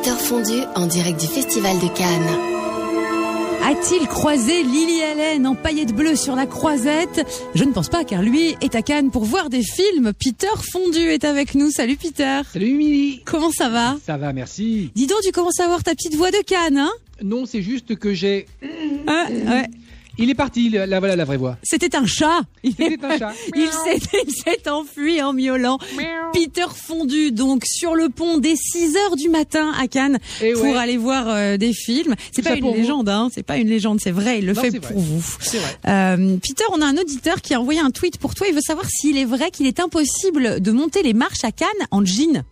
Peter Fondu en direct du Festival de Cannes. A-t-il croisé Lily Allen en paillettes bleues sur la croisette ? Je ne pense pas, car lui est à Cannes pour voir des films. Peter Fondu est avec nous. Salut Peter. Salut Émilie. Comment ça va ? Ça va, merci. Dis donc, tu commences à avoir ta petite voix de Cannes, hein ? Non, c'est juste que j'ai... Ouais. Il est parti, là voilà la vraie voix. C'était un chat. C'était un chat. Il s'est enfui en miaulant. Peter Fondu, donc, sur le pont dès 6h du matin à Cannes pour aller voir des films. C'est pas une légende, hein. C'est pas une légende, c'est vrai. Il le fait pour vous. C'est vrai. Peter, on a un auditeur qui a envoyé un tweet pour toi. Il veut savoir s'il est vrai qu'il est impossible de monter les marches à Cannes en jean.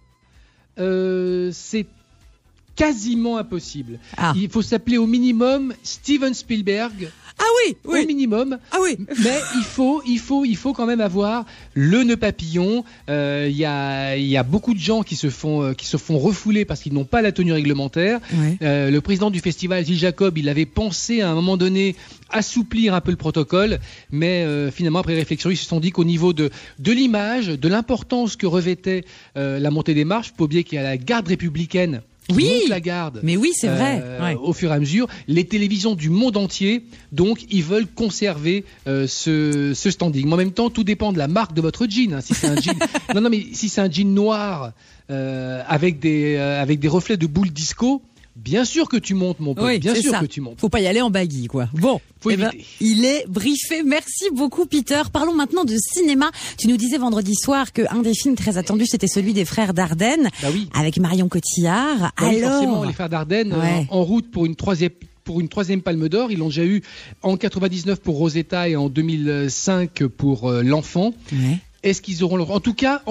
C'est quasiment impossible. Ah. Il faut s'appeler au minimum Steven Spielberg. Ah oui. Au minimum. Ah oui. Mais il faut quand même avoir le nœud papillon. Il y a beaucoup de gens qui se font refouler parce qu'ils n'ont pas la tenue réglementaire. Ouais. Le président du festival, Gilles Jacob, il avait pensé à un moment donné assouplir un peu le protocole, mais finalement après réflexion, ils se sont dit qu'au niveau de l'image, de l'importance que revêtait la montée des marches, faut pas oublier qu'il y a la garde républicaine. Oui, la garde. Mais oui, c'est vrai. Au fur et à mesure, les télévisions du monde entier, donc ils veulent conserver ce standing. Mais en même temps, tout dépend de la marque de votre jean. Hein, si c'est un jean, non, mais si c'est un jean noir avec des reflets de boules disco. Bien sûr que tu montes, mon pote. Oui, bien sûr ça. que tu montes. Faut pas y aller en baggy, quoi. Bon, faut éviter. Il est briefé. Merci beaucoup, Peter. Parlons maintenant de cinéma. Tu nous disais vendredi soir qu'un des films très attendus, c'était celui des Frères Dardenne, avec Marion Cotillard. Bah oui, forcément, les Frères Dardenne en route pour une troisième Palme d'Or. Ils l'ont déjà eu en 99 pour Rosetta et en 2005 pour L'Enfant. Ouais. Est-ce qu'ils auront leur... En tout cas,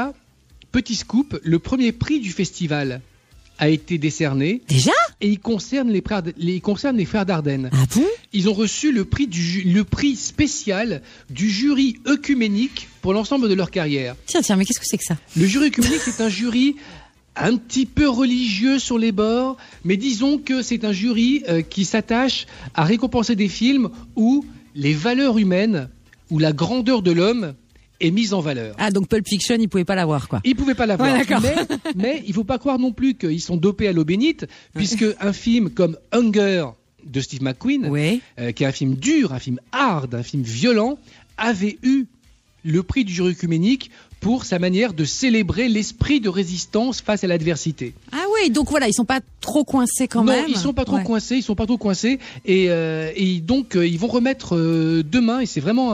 petit scoop, le premier prix du festival a été décerné. Déjà ? Et il concerne les Frères Dardenne. Ah bon ? Ils ont reçu le prix spécial du jury œcuménique pour l'ensemble de leur carrière. Tiens, mais qu'est-ce que c'est que ça ? Le jury œcuménique, c'est un jury un petit peu religieux sur les bords, mais disons que c'est un jury qui s'attache à récompenser des films où les valeurs humaines, ou la grandeur de l'homme est mise en valeur. Ah, donc Pulp Fiction, ils pouvaient pas l'avoir, quoi. Ils pouvaient pas l'avoir. Ouais, mais il faut pas croire non plus qu'ils sont dopés à l'eau bénite, puisque un film comme Hunger de Steve McQueen, qui est un film dur, un film hard, un film violent, avait eu le prix du jury œcuménique pour sa manière de célébrer l'esprit de résistance face à l'adversité. Ah oui, donc voilà, ils sont pas trop coincés quand même. Non, ils sont pas trop coincés, et donc ils vont remettre demain, et c'est vraiment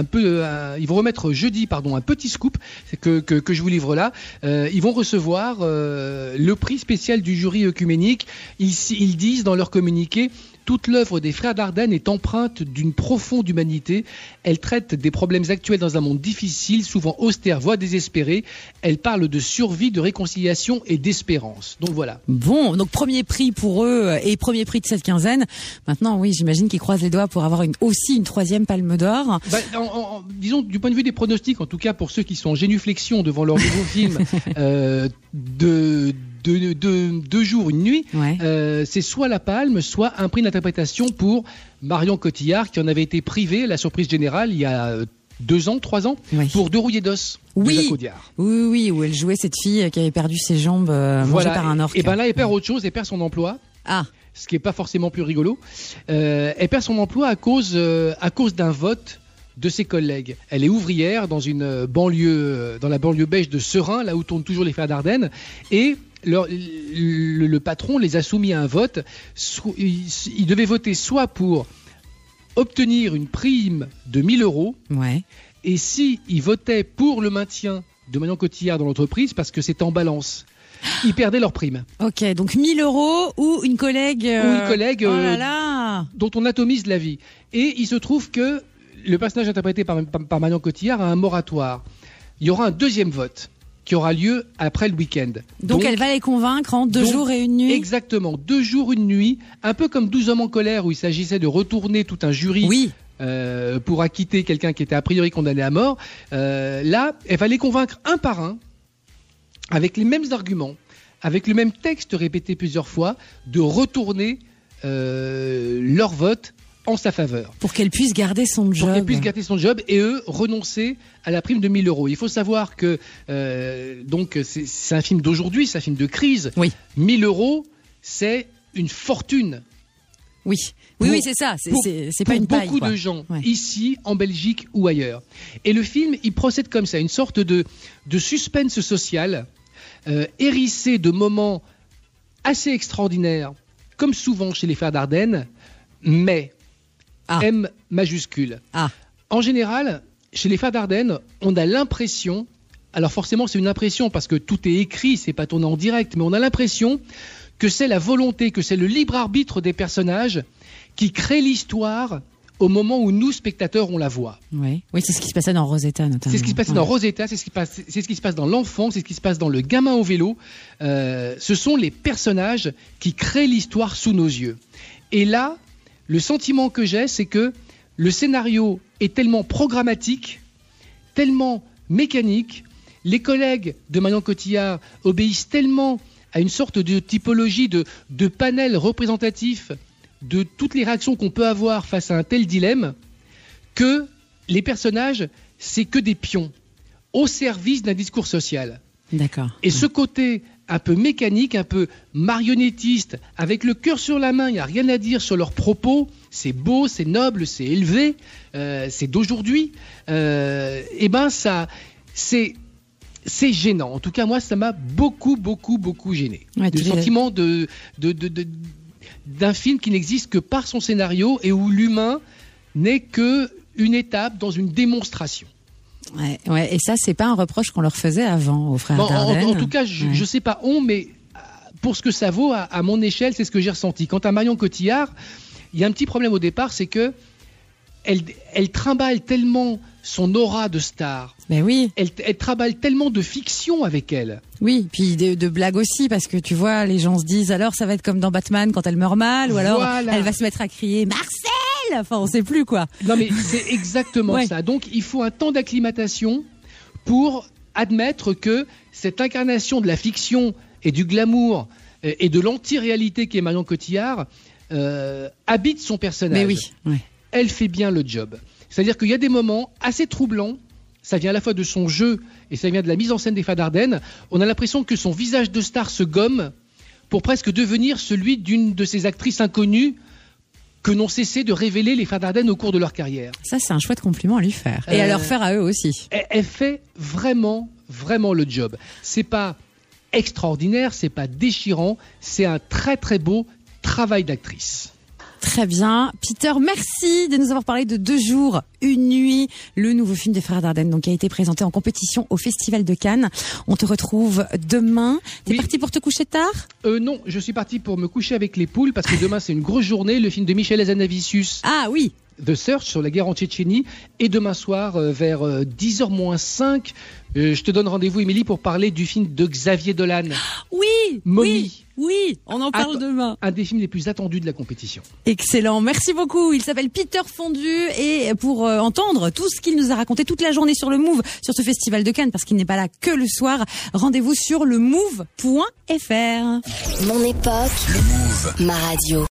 ils vont remettre jeudi, un petit scoop que je vous livre là. Ils vont recevoir le prix spécial du jury œcuménique. Ils disent dans leur communiqué: toute l'œuvre des Frères Dardenne est empreinte d'une profonde humanité. Elle traite des problèmes actuels dans un monde difficile, souvent austère, voire désespéré. Elle parle de survie, de réconciliation et d'espérance. Donc voilà. Bon, donc premier prix pour eux et premier prix de cette quinzaine. Maintenant, oui, j'imagine qu'ils croisent les doigts pour avoir aussi une troisième Palme d'Or. Disons, du point de vue des pronostics, en tout cas pour ceux qui sont en génuflexion devant leur nouveau film, deux jours, une nuit, c'est soit la Palme, soit un prix d'interprétation pour Marion Cotillard, qui en avait été privée, la surprise générale, il y a 3 ans, pour Deux rouillés d'os de Jacques Audiard. Oui, où elle jouait cette fille qui avait perdu ses jambes mangées par un orque. Et ben là, elle perd autre chose, elle perd son emploi. Ah. Ce qui est pas forcément plus rigolo. Elle perd son emploi à cause d'un vote de ses collègues. Elle est ouvrière dans une banlieue, dans la banlieue belge de Serein, là où tournent toujours les Frères Dardenne, et le patron les a soumis à un vote. Ils devaient voter soit pour obtenir une prime de 1 000 €, et s'ils votaient pour le maintien de Marion Cotillard dans l'entreprise, parce que c'était en balance, ils perdaient leur prime. Ok, donc 1 000 € ou une collègue, dont on atomise la vie. Et il se trouve que le personnage interprété par Marion Cotillard a un moratoire. Il y aura un deuxième vote qui aura lieu après le week-end. Donc elle va les convaincre en 2 jours et une nuit. Exactement, 2 jours, une nuit, un peu comme 12 hommes en colère, où il s'agissait de retourner tout un jury pour acquitter quelqu'un qui était a priori condamné à mort. Là, elle va les convaincre un par un, avec les mêmes arguments, avec le même texte répété plusieurs fois, de retourner leur vote en sa faveur. Pour qu'elle puisse garder son job. Pour qu'elle puisse garder son job et eux renoncer à la prime de 1 000 €. Il faut savoir que donc c'est un film d'aujourd'hui, c'est un film de crise. Oui. 1 000 €, c'est une fortune. Oui, c'est ça. C'est pas une paille. Pour beaucoup de gens, ici, en Belgique ou ailleurs. Et le film, il procède comme ça, une sorte de suspense social, hérissé de moments assez extraordinaires, comme souvent chez les Frères Dardenne, mais M majuscule. En général, chez les Frères Dardenne, on a l'impression, alors forcément c'est une impression parce que tout est écrit, c'est pas tourné en direct, mais on a l'impression que c'est la volonté, que c'est le libre arbitre des personnages qui crée l'histoire au moment où nous, spectateurs, on la voit. Oui, c'est ce qui se passait dans Rosetta, notamment. C'est ce qui se passait dans Rosetta, c'est ce qui se passe dans L'Enfant, c'est ce qui se passe dans Le Gamin au vélo. Ce sont les personnages qui créent l'histoire sous nos yeux. Et là, le sentiment que j'ai, c'est que le scénario est tellement programmatique, tellement mécanique, les collègues de Marion Cotillard obéissent tellement à une sorte de typologie de panel représentatif de toutes les réactions qu'on peut avoir face à un tel dilemme, que les personnages, c'est que des pions au service d'un discours social. D'accord. Et ce côté un peu mécanique, un peu marionnettiste, avec le cœur sur la main, il n'y a rien à dire sur leurs propos, c'est beau, c'est noble, c'est élevé, c'est d'aujourd'hui, et ben ça, c'est gênant. En tout cas, moi, ça m'a beaucoup gêné. Le sentiment d'un film qui n'existe que par son scénario et où l'humain n'est que une étape dans une démonstration. Ouais, et ça, c'est pas un reproche qu'on leur faisait avant aux Frères Dardenne. En tout cas, je sais pas mais pour ce que ça vaut, à mon échelle, c'est ce que j'ai ressenti. Quant à Marion Cotillard, il y a un petit problème au départ, c'est que elle trimballe tellement son aura de star. Mais oui. Elle trimballe tellement de fiction avec elle. Oui, puis de blagues aussi, parce que tu vois, les gens se disent alors ça va être comme dans Batman quand elle meurt mal, ou alors elle va se mettre à crier Marcel. Enfin, on sait plus quoi. Non mais c'est exactement ça. Donc il faut un temps d'acclimatation pour admettre que cette incarnation de la fiction et du glamour et de l'anti-réalité qui est Marion Cotillard habite son personnage. Mais oui. Elle fait bien le job. C'est-à-dire qu'il y a des moments assez troublants, ça vient à la fois de son jeu et ça vient de la mise en scène des Frères Dardenne. On a l'impression que son visage de star se gomme pour presque devenir celui d'une de ces actrices inconnues que n'ont cessé de révéler les Frères Dardenne au cours de leur carrière. Ça, c'est un chouette compliment à lui faire. Et à leur faire à eux aussi. Elle fait vraiment le job. C'est pas extraordinaire, c'est pas déchirant, c'est un très beau travail d'actrice. Très bien. Peter, merci de nous avoir parlé de 2 jours, 1 nuit, le nouveau film des Frères Dardenne, donc qui a été présenté en compétition au Festival de Cannes. On te retrouve demain. T'es parti pour te coucher tard ? Non, je suis parti pour me coucher avec les poules parce que demain c'est une grosse journée, le film de Michel Hazanavicius. Ah oui. The Search sur la guerre en Tchétchénie, et demain soir vers 10h moins 5, je te donne rendez-vous, Émilie, pour parler du film de Xavier Dolan. Oui, Mommy. Oui, on en parle demain. Un des films les plus attendus de la compétition. Excellent, merci beaucoup. Il s'appelle Peter Fondu, et pour entendre tout ce qu'il nous a raconté toute la journée sur le Move, sur ce festival de Cannes, parce qu'il n'est pas là que le soir, rendez-vous sur lemove.fr. Mon époque, le Move, ma radio.